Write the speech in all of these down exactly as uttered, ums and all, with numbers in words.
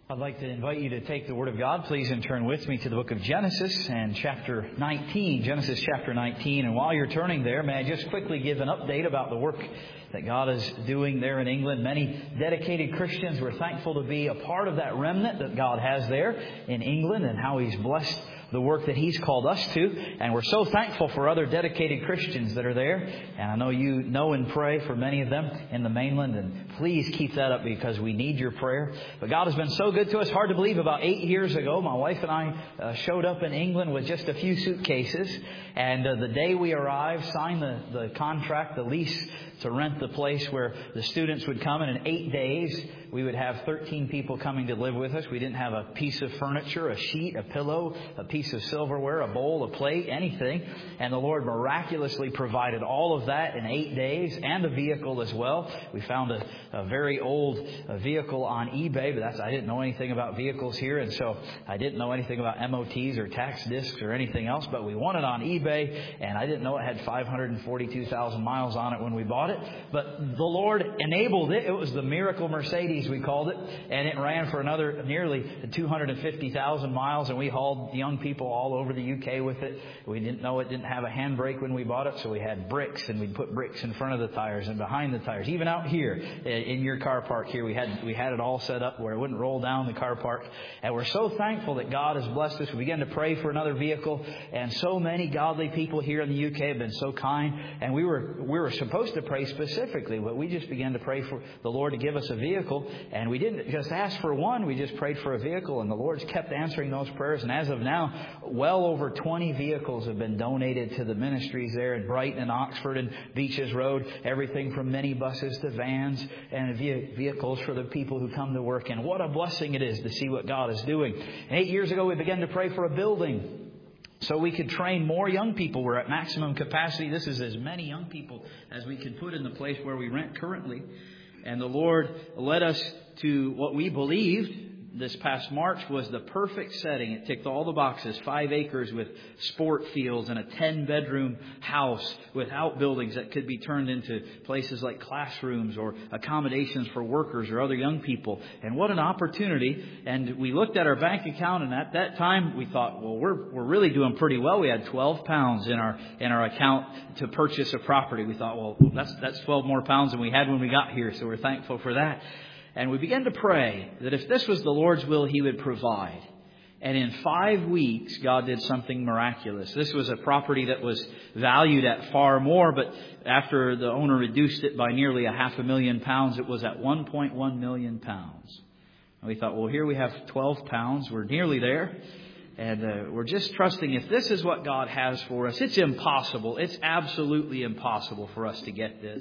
I'd like to invite you to take the Word of God, please, and turn with me to the book of Genesis and chapter nineteen. Genesis chapter nineteen. And while you're turning there, may I just quickly give an update about the work that God is doing there in England. Many dedicated Christians, we're thankful to be a part of that remnant that God has there in England and how He's blessed the work that He's called us to. And we're so thankful for other dedicated Christians that are there. And I know you know and pray for many of them in the mainland. And please keep that up because we need your prayer. But God has been so good to us. Hard to believe, about eight years ago, my wife and I uh, showed up in England with just a few suitcases. And uh, the day we arrived, signed the, the contract, the lease to rent the place where the students would come. And in eight days, we would have thirteen people coming to live with us. We didn't have a piece of furniture, a sheet, a pillow, a piece of silverware, a bowl, a plate, anything. And the Lord miraculously provided all of that in eight days and a vehicle as well. We found a, a very old a vehicle on eBay, but that's I didn't know anything about vehicles here. And so I didn't know anything about M O Ts or tax discs or anything else. But we won it on eBay, and I didn't know it had five hundred forty-two thousand miles on it when we bought it. But the Lord enabled it. It was the Miracle Mercedes, we called it. And it ran for another nearly two hundred fifty thousand miles. And we hauled young people all over the U K with it. We didn't know it didn't have a handbrake when we bought it. So we had bricks, and we'd put bricks in front of the tires and behind the tires. Even out here in your car park here, we had we had it all set up where it wouldn't roll down the car park. And we're so thankful that God has blessed us. We began to pray for another vehicle. And so many godly people here in the U K have been so kind. And we were we were supposed to pray specifically, but we just began to pray for the Lord to give us a vehicle. And we didn't just ask for one, we just prayed for a vehicle, and the Lord's kept answering those prayers. And as of now, well over twenty vehicles have been donated to the ministries there in Brighton and Oxford and Beaches Road. Everything from minibuses to vans and vehicles for the people who come to work. And what a blessing it is to see what God is doing. And eight years ago, we began to pray for a building so we could train more young people. We're at maximum capacity. This is as many young people as we could put in the place where we rent currently. And the Lord led us to what we believed this past March was the perfect setting. It ticked all the boxes. Five acres with sport fields and a ten-bedroom house with outbuildings that could be turned into places like classrooms or accommodations for workers or other young people. And what an opportunity. And we looked at our bank account, and at that time we thought, well, we're we're really doing pretty well. We had twelve pounds in our in our account to purchase a property. We thought, well, that's that's twelve more pounds than we had when we got here. So we're thankful for that. And we began to pray that if this was the Lord's will, He would provide. And in five weeks, God did something miraculous. This was a property that was valued at far more, but after the owner reduced it by nearly a half a million pounds, it was at one point one million pounds. And we thought, well, here we have twelve pounds. We're nearly there. And uh, we're just trusting if this is what God has for us. It's impossible. It's absolutely impossible for us to get this.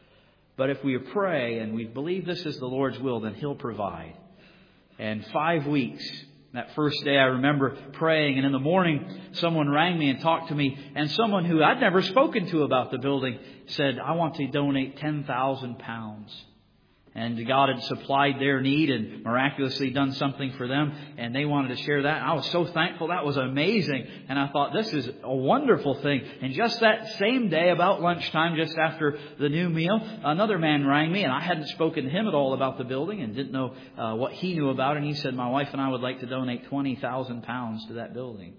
But if we pray and we believe this is the Lord's will, then He'll provide. And five weeks, that first day I remember praying, and in the morning someone rang me and talked to me, and someone who I'd never spoken to about the building said, I want to donate ten thousand pounds. And God had supplied their need and miraculously done something for them. And they wanted to share that. I was so thankful. That was amazing. And I thought, this is a wonderful thing. And just that same day, about lunchtime, just after the new meal, another man rang me. And I hadn't spoken to him at all about the building and didn't know uh, what he knew about it. And he said, my wife and I would like to donate twenty thousand pounds to that building.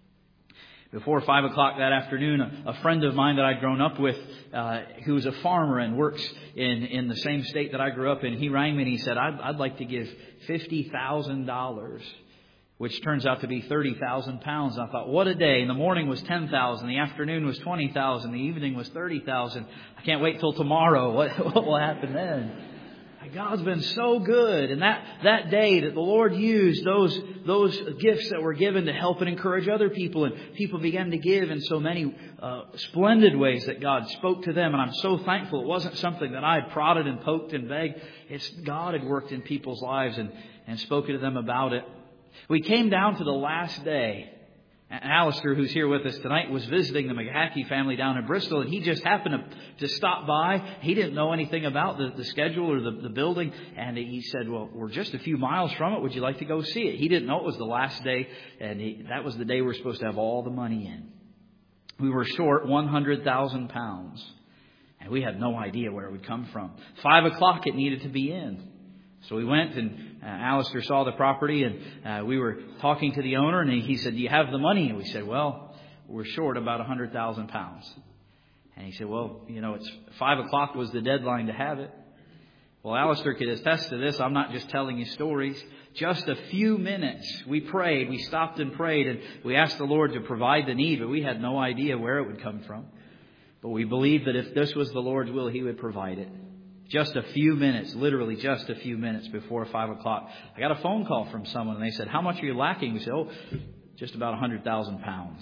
Before five o'clock that afternoon, a, a friend of mine that I'd grown up with, uh, who's a farmer and works in, in the same state that I grew up in, he rang me and he said, I'd, I'd like to give fifty thousand dollars, which turns out to be thirty thousand pounds. And I thought, what a day. And the morning was ten thousand, the afternoon was twenty thousand, the evening was thirty thousand. I can't wait till tomorrow. What, what will happen then? God's been so good. And that, that day that the Lord used those, those gifts that were given to help and encourage other people. And people began to give in so many uh, splendid ways that God spoke to them. And I'm so thankful. It wasn't something that I had prodded and poked and begged. It's God had worked in people's lives and, and spoken to them about it. We came down to the last day. And Alistair, who's here with us tonight, was visiting the McHackey family down in Bristol, and he just happened to, to stop by. He didn't know anything about the, the schedule or the, the building, and he said, well, we're just a few miles from it. Would you like to go see it? He didn't know it was the last day, and he, that was the day we were supposed to have all the money in. We were short one hundred thousand pounds, and we had no idea where it would come from. Five o'clock it needed to be in. So we went and uh, Alistair saw the property, and uh, we were talking to the owner, and he said, "Do you have the money?" And we said, "Well, we're short about one hundred thousand pounds." And he said, "Well, you know, it's five o'clock was the deadline to have it." Well, Alistair could attest to this. I'm not just telling you stories. Just a few minutes, we prayed. We stopped and prayed, and we asked the Lord to provide the need, but we had no idea where it would come from. But we believed that if this was the Lord's will, He would provide it. Just a few minutes, literally just a few minutes before five o'clock, I got a phone call from someone, and they said, "How much are you lacking?" We said, "Oh, just about one hundred thousand pounds.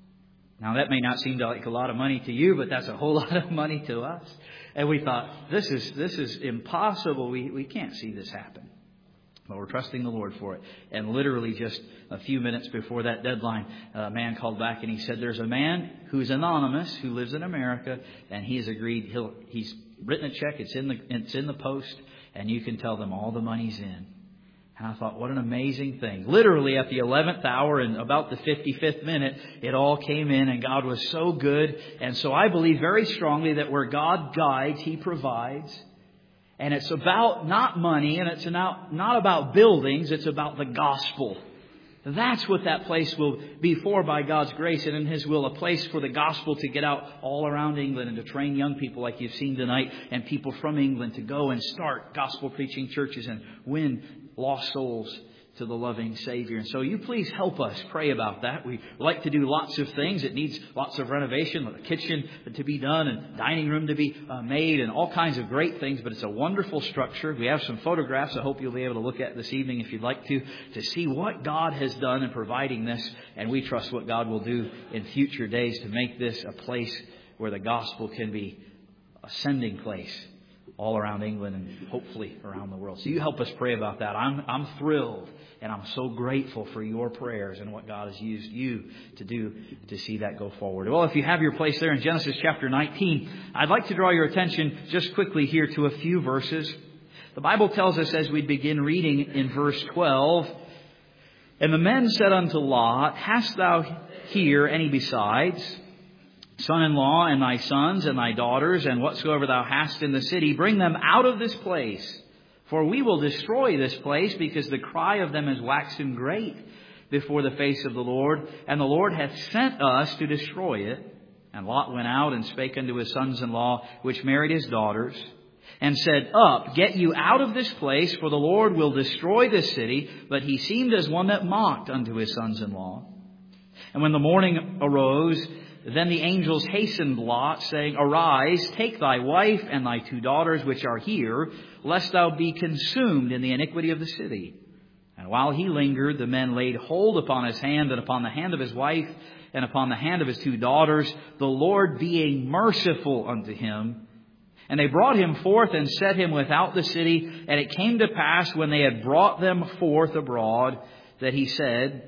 Now, that may not seem like a lot of money to you, but that's a whole lot of money to us. And we thought, this is this is impossible. We, we can't see this happen. But we're trusting the Lord for it. And literally just a few minutes before that deadline, a man called back and he said, "There's a man who's anonymous who lives in America, and he has agreed. He'll he's written a check. It's in the it's in the post, and you can tell them all the money's in." And I thought, what an amazing thing. Literally at the eleventh hour and about the fifty-fifth minute, it all came in, and God was so good. And so I believe very strongly that where God guides, He provides. And it's about not money, and it's not, not about buildings, it's about the gospel. That's what that place will be for by God's grace and in His will. A place for the gospel to get out all around England and to train young people like you've seen tonight, and people from England to go and start gospel preaching churches and win lost souls to the loving Savior. And so you please help us pray about that. We like to do lots of things. It needs lots of renovation, a kitchen to be done and dining room to be uh, made and all kinds of great things. But it's a wonderful structure. We have some photographs I hope you'll be able to look at this evening if you'd like to, to see what God has done in providing this. And we trust what God will do in future days to make this a place where the gospel can be a sending place all around England and hopefully around the world. So you help us pray about that. I'm I'm thrilled and I'm so grateful for your prayers and what God has used you to do to see that go forward. Well, if you have your place there in Genesis chapter nineteen, I'd like to draw your attention just quickly here to a few verses. The Bible tells us as we begin reading in verse twelve, "And the men said unto Lot, Hast thou here any besides son-in-law, and thy sons, and thy daughters, and whatsoever thou hast in the city, bring them out of this place. For we will destroy this place, because the cry of them is waxen great before the face of the Lord. And the Lord hath sent us to destroy it. And Lot went out and spake unto his sons-in-law, which married his daughters, and said, Up, get you out of this place, for the Lord will destroy this city. But he seemed as one that mocked unto his sons-in-law. And when the morning arose, then the angels hastened Lot, saying, Arise, take thy wife and thy two daughters which are here, lest thou be consumed in the iniquity of the city. And while he lingered, the men laid hold upon his hand, and upon the hand of his wife, and upon the hand of his two daughters, the Lord being merciful unto him. And they brought him forth and set him without the city. And it came to pass, when they had brought them forth abroad, that he said,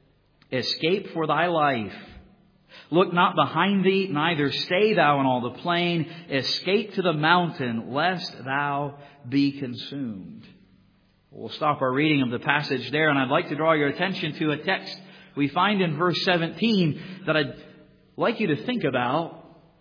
Escape for thy life. Look not behind thee, neither stay thou in all the plain. Escape to the mountain, lest thou be consumed." We'll stop our reading of the passage there, and I'd like to draw your attention to a text we find in verse seventeen that I'd like you to think about.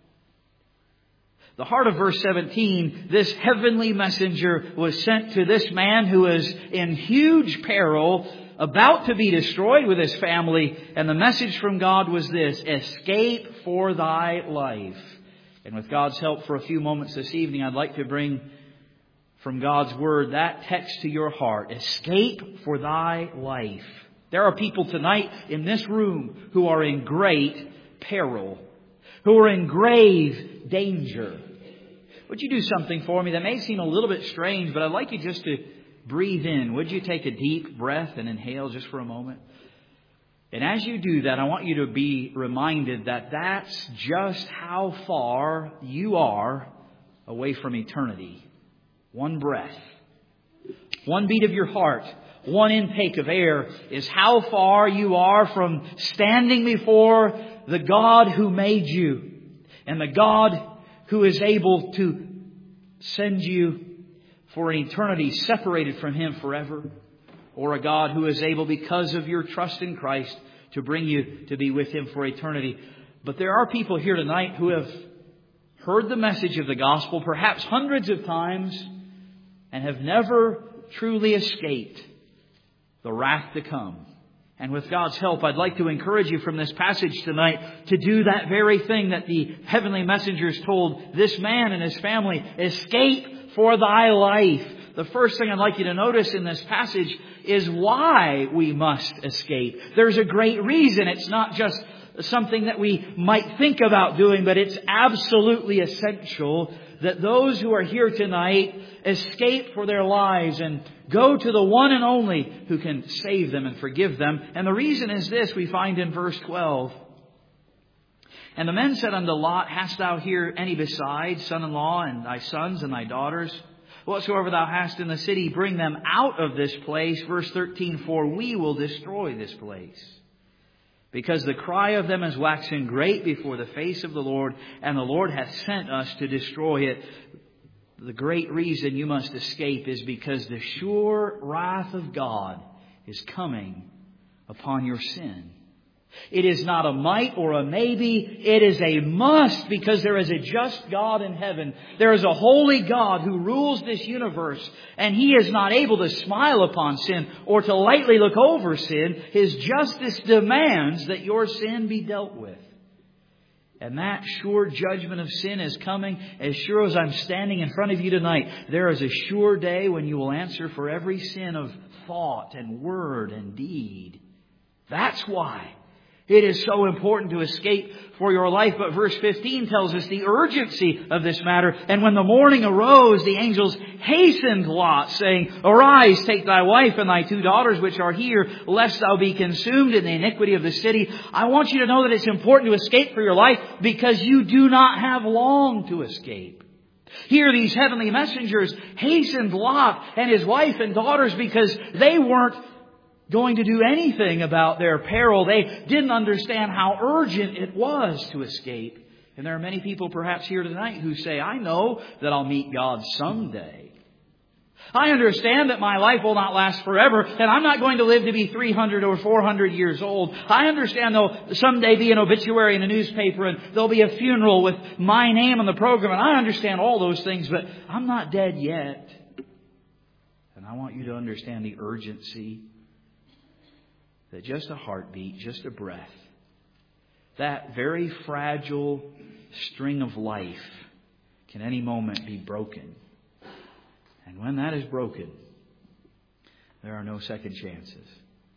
The heart of verse seventeen, this heavenly messenger was sent to this man who is in huge peril, about to be destroyed with his family. And the message from God was this: Escape for thy life. And with God's help for a few moments this evening, I'd like to bring from God's Word that text to your heart. Escape for thy life. There are people tonight in this room who are in great peril, who are in grave danger. Would you do something for me that may seem a little bit strange, but I'd like you just to breathe in. Would you take a deep breath and inhale just for a moment? And as you do that, I want you to be reminded that that's just how far you are away from eternity. One breath, one beat of your heart, one intake of air is how far you are from standing before the God who made you and the God who is able to send you for an eternity separated from Him forever, or a God who is able, because of your trust in Christ, to bring you to be with Him for eternity. But there are people here tonight who have heard the message of the gospel perhaps hundreds of times and have never truly escaped the wrath to come. And with God's help, I'd like to encourage you from this passage tonight to do that very thing that the heavenly messengers told this man and his family. Escape for thy life. The first thing I'd like you to notice in this passage is why we must escape. There's a great reason. It's not just something that we might think about doing, but it's absolutely essential that those who are here tonight escape for their lives and go to the one and only who can save them and forgive them. And the reason is this, we find in verse twelve. And the men said unto Lot, Hast thou here any besides, son-in-law, and thy sons and thy daughters? Whatsoever thou hast in the city, bring them out of this place. Verse thirteen, For we will destroy this place. Because the cry of them is waxen great before the face of the Lord, and the Lord hath sent us to destroy it. The great reason you must escape is because the sure wrath of God is coming upon your sin. It is not a might or a maybe. It is a must, because there is a just God in heaven. There is a holy God who rules this universe, and He is not able to smile upon sin or to lightly look over sin. His justice demands that your sin be dealt with. And that sure judgment of sin is coming. As sure as I'm standing in front of you tonight, there is a sure day when you will answer for every sin of thought and word and deed. That's why it is so important to escape for your life. But verse fifteen tells us the urgency of this matter. And when the morning arose, the angels hastened Lot, saying, Arise, take thy wife and thy two daughters which are here, lest thou be consumed in the iniquity of the city. I want you to know that it's important to escape for your life, because you do not have long to escape. Here these heavenly messengers hastened Lot and his wife and daughters because they weren't going to do anything about their peril. They didn't understand how urgent it was to escape. And there are many people perhaps here tonight who say, I know that I'll meet God someday. I understand that my life will not last forever, and I'm not going to live to be three hundred or four hundred years old. I understand there'll someday be an obituary in a newspaper, and there'll be a funeral with my name on the program, and I understand all those things, but I'm not dead yet. And I want you to understand the urgency that just a heartbeat, just a breath, that very fragile string of life can any moment be broken. And when that is broken, there are no second chances.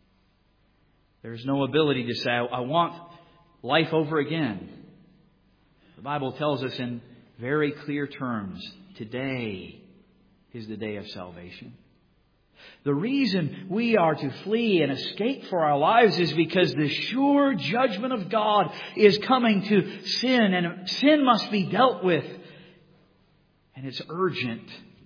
There's no ability to say, I want life over again. The Bible tells us in very clear terms, today is the day of salvation. The reason we are to flee and escape for our lives is because the sure judgment of God is coming to sin, and sin must be dealt with. And it's urgent,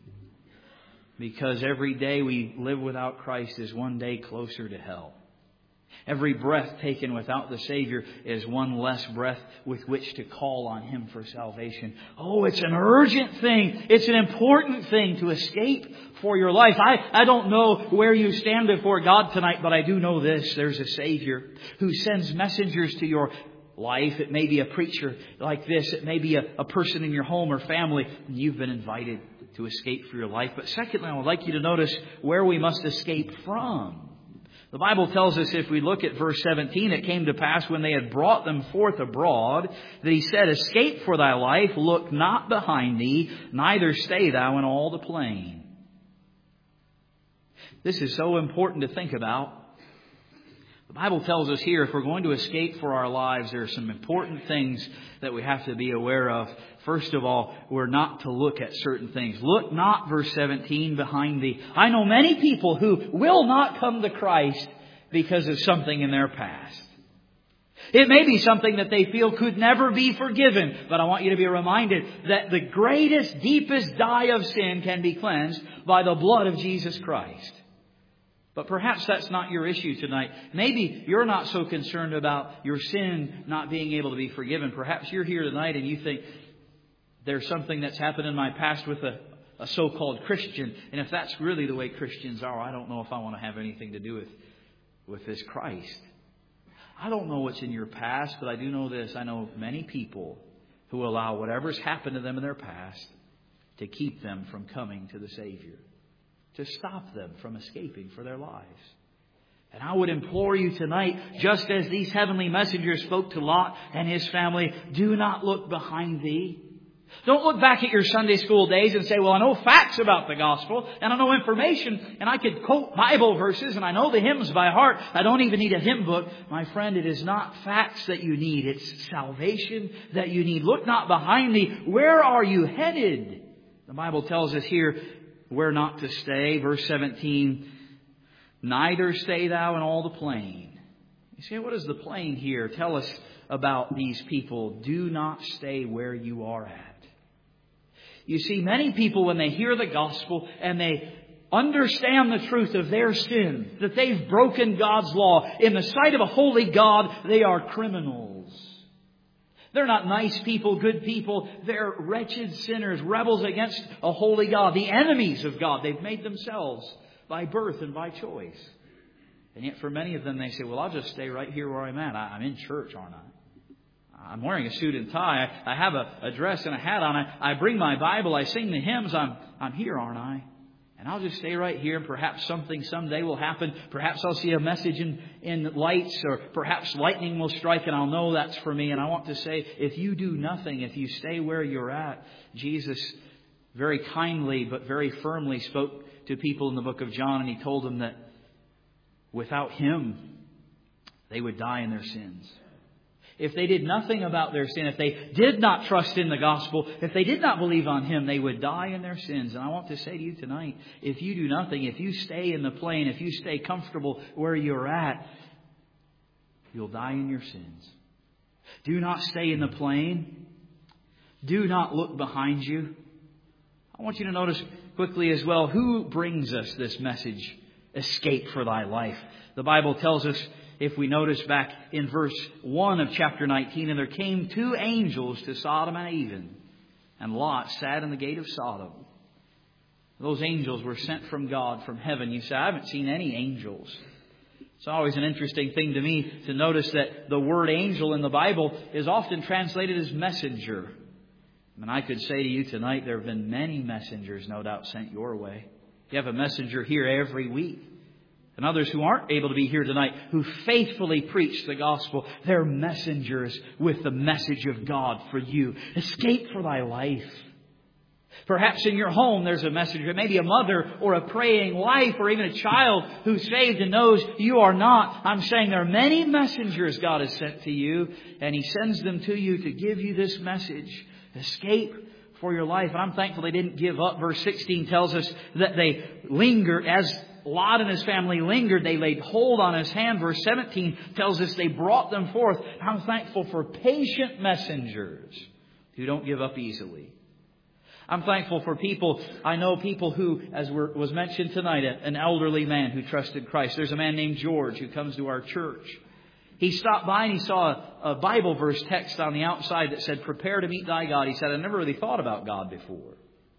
because every day we live without Christ is one day closer to hell. Every breath taken without the Savior is one less breath with which to call on Him for salvation. Oh, it's an urgent thing. It's an important thing to escape for your life. I, I don't know where you stand before God tonight, but I do know this. There's a Savior who sends messengers to your life. It may be a preacher like this. It may be a, a person in your home or family. And you've been invited to escape for your life. But secondly, I would like you to notice where we must escape from. The Bible tells us, if we look at verse seventeen, it came to pass when they had brought them forth abroad, that He said, Escape for thy life, look not behind thee, neither stay thou in all the plain. This is so important to think about. The Bible tells us here, if we're going to escape for our lives, there are some important things that we have to be aware of. First of all, we're not to look at certain things. Look not, verse seventeen, behind thee. I know many people who will not come to Christ because of something in their past. It may be something that they feel could never be forgiven. But I want you to be reminded that the greatest, deepest dye of sin can be cleansed by the blood of Jesus Christ. But perhaps that's not your issue tonight. Maybe you're not so concerned about your sin not being able to be forgiven. Perhaps you're here tonight and you think, there's something that's happened in my past with a, a so-called Christian. And if that's really the way Christians are, I don't know if I want to have anything to do with, with this Christ. I don't know what's in your past, but I do know this. I know many people who allow whatever's happened to them in their past to keep them from coming to the Savior. to stop them from escaping for their lives. And I would implore you tonight, just as these heavenly messengers spoke to Lot and his family, do not look behind thee. Don't look back at your Sunday school days and say, well, I know facts about the gospel and I know information and I could quote Bible verses and I know the hymns by heart. I don't even need a hymn book. My friend, it is not facts that you need. It's salvation that you need. Look not behind thee. Where are you headed? The Bible tells us here where not to stay. Verse seventeen, neither stay thou in all the plain. You see, what does the plain here tell us about these people? Do not stay where you are at. You see, many people, when they hear the gospel and they understand the truth of their sin, that they've broken God's law, in the sight of a holy God, they are criminals. They're not nice people, good people. They're wretched sinners, rebels against a holy God, the enemies of God. They've made themselves by birth and by choice. And yet for many of them, they say, well, I'll just stay right here where I'm at. I'm in church, aren't I? I'm wearing a suit and tie. I have a, a dress and a hat on. I, I bring my Bible. I sing the hymns. I'm, I'm here, aren't I? And I'll just stay right here. And perhaps something someday will happen. Perhaps I'll see a message in, in lights, or perhaps lightning will strike and I'll know that's for me. And I want to say, if you do nothing, if you stay where you're at, Jesus very kindly but very firmly spoke to people in the book of John, and He told them that without Him, they would die in their sins. If they did nothing about their sin, if they did not trust in the gospel, if they did not believe on Him, they would die in their sins. And I want to say to you tonight, if you do nothing, if you stay in the plain, if you stay comfortable where you're at, you'll die in your sins. Do not stay in the plain. Do not look behind you. I want you to notice quickly as well, who brings us this message, escape for thy life? The Bible tells us, if we notice back in verse one of chapter nineteen, and there came two angels to Sodom and Even, and Lot sat in the gate of Sodom. Those angels were sent from God, from heaven. You say, I haven't seen any angels. It's always an interesting thing to me to notice that the word angel in the Bible is often translated as messenger. And I could say to you tonight, there have been many messengers, no doubt, sent your way. You have a messenger here every week. And others who aren't able to be here tonight, who faithfully preach the gospel, they're messengers with the message of God for you. Escape for thy life. Perhaps in your home there's a messenger, maybe a mother or a praying wife or even a child who's saved and knows you are not. I'm saying there are many messengers God has sent to you, and He sends them to you to give you this message. Escape for your life. And I'm thankful they didn't give up. Verse sixteen tells us that they lingered. As Lot and his family lingered, they laid hold on his hand. Verse seventeen tells us they brought them forth. I'm thankful for patient messengers who don't give up easily. I'm thankful for people, I know people who, as was mentioned tonight, an elderly man who trusted Christ. There's a man named George who comes to our church. He stopped by and he saw a, a Bible verse text on the outside that said, prepare to meet thy God. He said, I never really thought about God before.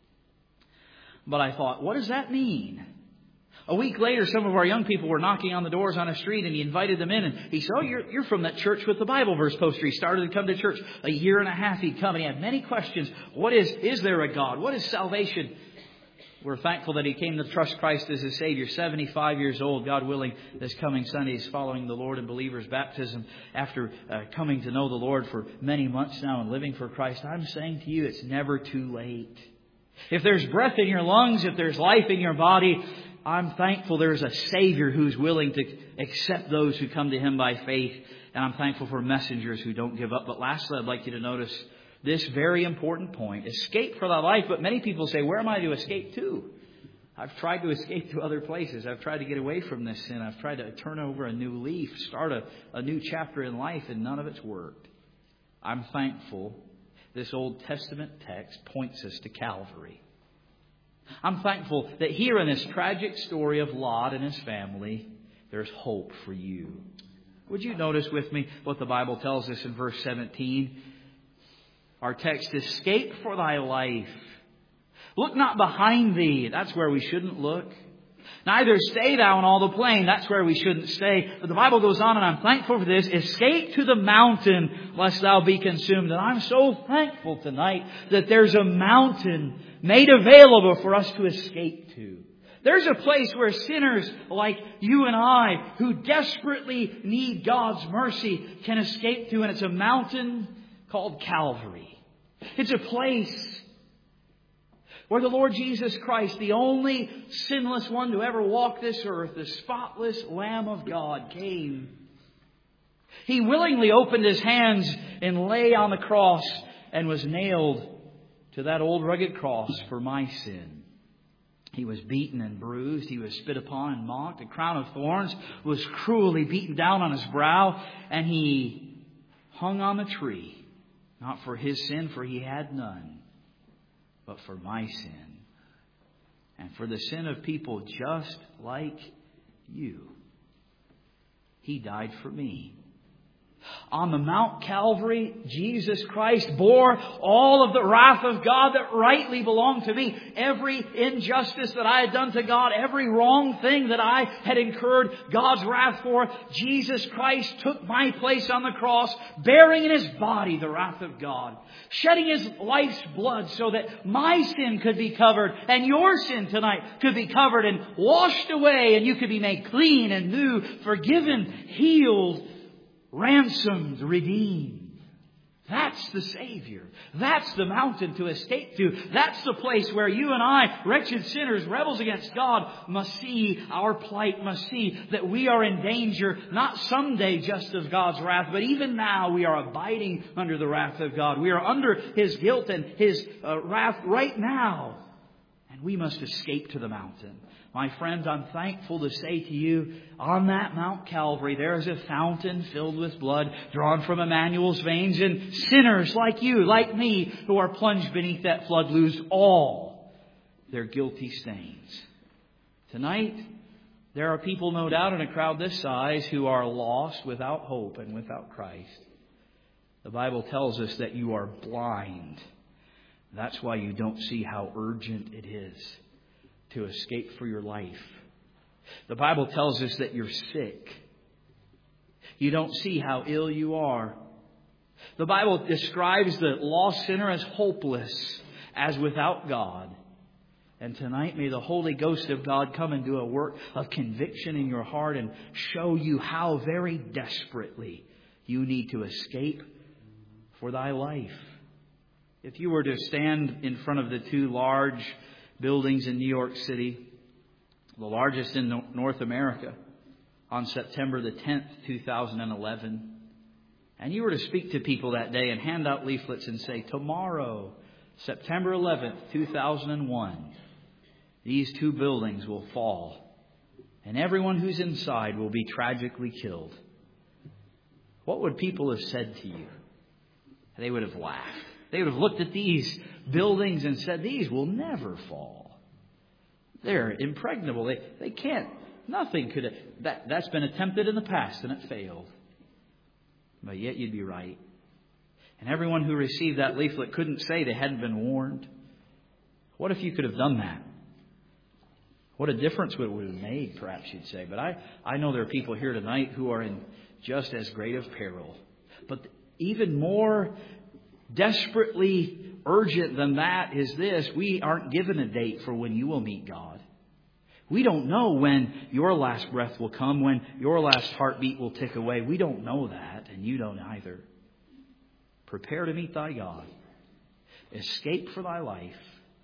But I thought, what does that mean? A week later, some of our young people were knocking on the doors on a street, and he invited them in. And he said, oh, you're, you're from that church with the Bible verse poster. He started to come to church. A year and a half he'd come, and he had many questions. What is, is there a God? What is salvation? We're thankful that he came to trust Christ as his Savior. seventy-five years old, God willing, this coming Sunday is following the Lord in believer's baptism after uh, coming to know the Lord for many months now and living for Christ. I'm saying to you, it's never too late. If there's breath in your lungs, if there's life in your body, I'm thankful there's a Savior who's willing to accept those who come to Him by faith. And I'm thankful for messengers who don't give up. But lastly, I'd like you to notice this very important point. Escape for thy life. But many people say, where am I to escape to? I've tried to escape to other places. I've tried to get away from this sin. I've tried to turn over a new leaf, start a, a new chapter in life, and none of it's worked. I'm thankful this Old Testament text points us to Calvary. I'm thankful that here in this tragic story of Lot and his family, there's hope for you. Would you notice with me what the Bible tells us in verse seventeen? Our text, escape for thy life. Look not behind thee. That's where we shouldn't look. Neither stay thou in all the plain. That's where we shouldn't stay. But the Bible goes on, and I'm thankful for this. Escape to the mountain, lest thou be consumed. And I'm so thankful tonight that there's a mountain made available for us to escape to. There's a place where sinners like you and I, who desperately need God's mercy, can escape to, and it's a mountain called Calvary. It's a place where the Lord Jesus Christ, the only sinless one to ever walk this earth, the spotless Lamb of God, came. He willingly opened His hands and lay on the cross and was nailed to that old rugged cross for my sin. He was beaten and bruised. He was spit upon and mocked. A crown of thorns was cruelly beaten down on His brow. And He hung on the tree, not for His sin, for He had none, but for my sin. And for the sin of people just like you. He died for me. On the Mount Calvary, Jesus Christ bore all of the wrath of God that rightly belonged to me. Every injustice that I had done to God, every wrong thing that I had incurred God's wrath for, Jesus Christ took my place on the cross, bearing in His body the wrath of God, shedding His life's blood so that my sin could be covered and your sin tonight could be covered and washed away, and you could be made clean and new, forgiven, healed, ransomed, redeemed. That's the Savior. That's the mountain to escape to. That's the place where you and I, wretched sinners, rebels against God, must see our plight, must see that we are in danger, not someday just of God's wrath, but even now we are abiding under the wrath of God. We are under His guilt and His uh, wrath right now. And we must escape to the mountain. My friends, I'm thankful to say to you, on that Mount Calvary, there is a fountain filled with blood drawn from Emmanuel's veins, and sinners like you, like me, who are plunged beneath that flood, lose all their guilty stains. Tonight, there are people, no doubt, in a crowd this size who are lost without hope and without Christ. The Bible tells us that you are blind. That's why you don't see how urgent it is to escape for your life. The Bible tells us that you're sick. You don't see how ill you are. The Bible describes the lost sinner as hopeless, as without God. And tonight, may the Holy Ghost of God come and do a work of conviction in your heart and show you how very desperately you need to escape for thy life. If you were to stand in front of the two large buildings in New York City, the largest in North America, on September the tenth, two thousand eleven, and you were to speak to people that day and hand out leaflets and say, tomorrow, September eleventh, two thousand one, these two buildings will fall and everyone who's inside will be tragically killed, what would people have said to you? They would have laughed. They would have looked at these buildings and said, these will never fall. They're impregnable. They, they can't. Nothing could have. That, that's been attempted in the past and it failed. But yet you'd be right. And everyone who received that leaflet couldn't say they hadn't been warned. What if you could have done that? What a difference it would have made, perhaps you'd say. But I, I know there are people here tonight who are in just as great of peril. But even more desperately urgent than that is this: we aren't given a date for when you will meet God. We don't know when your last breath will come, when your last heartbeat will tick away. We don't know that, and you don't either. Prepare to meet thy God. Escape for thy life.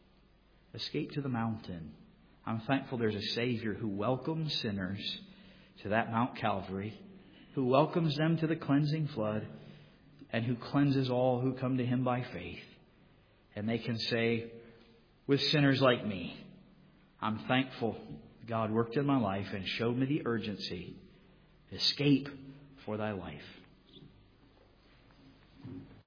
Escape to the mountain. I'm thankful there's a Savior who welcomes sinners to that Mount Calvary, who welcomes them to the cleansing flood, and who cleanses all who come to Him by faith. And they can say, with sinners like me, I'm thankful God worked in my life and showed me the urgency. Escape for thy life.